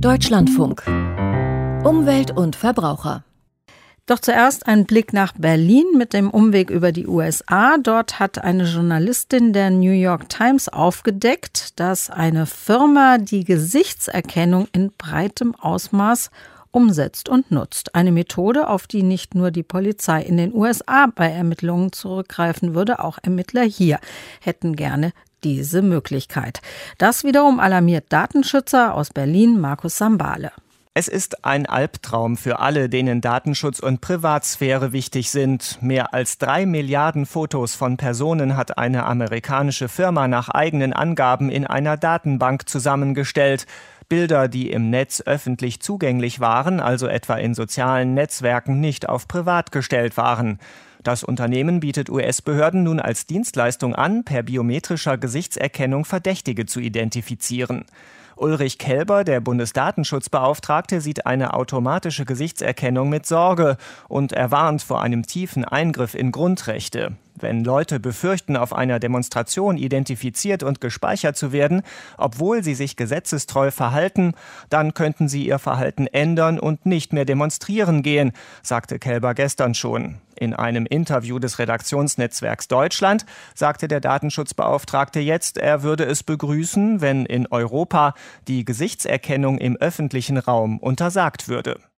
Deutschlandfunk. Umwelt und Verbraucher. Doch zuerst ein Blick nach Berlin mit dem Umweg über die USA. Dort hat eine Journalistin der New York Times aufgedeckt, dass eine Firma die Gesichtserkennung in breitem Ausmaß umsetzt und nutzt. Eine Methode, auf die nicht nur die Polizei in den USA bei Ermittlungen zurückgreifen würde, auch Ermittler hier hätten gerne diese Möglichkeit. Das wiederum alarmiert Datenschützer aus Berlin, Markus Sambale. Es ist ein Albtraum für alle, denen Datenschutz und Privatsphäre wichtig sind. Mehr als 3 Milliarden Fotos von Personen hat eine amerikanische Firma nach eigenen Angaben in einer Datenbank zusammengestellt. Bilder, die im Netz öffentlich zugänglich waren, also etwa in sozialen Netzwerken, nicht auf privat gestellt waren. Das Unternehmen bietet US-Behörden nun als Dienstleistung an, per biometrischer Gesichtserkennung Verdächtige zu identifizieren. Ulrich Kelber, der Bundesdatenschutzbeauftragte, sieht eine automatische Gesichtserkennung mit Sorge und er warnt vor einem tiefen Eingriff in Grundrechte. Wenn Leute befürchten, auf einer Demonstration identifiziert und gespeichert zu werden, obwohl sie sich gesetzestreu verhalten, dann könnten sie ihr Verhalten ändern und nicht mehr demonstrieren gehen, sagte Kelber gestern schon. In einem Interview des Redaktionsnetzwerks Deutschland sagte der Datenschutzbeauftragte jetzt, er würde es begrüßen, wenn in Europa die Gesichtserkennung im öffentlichen Raum untersagt würde.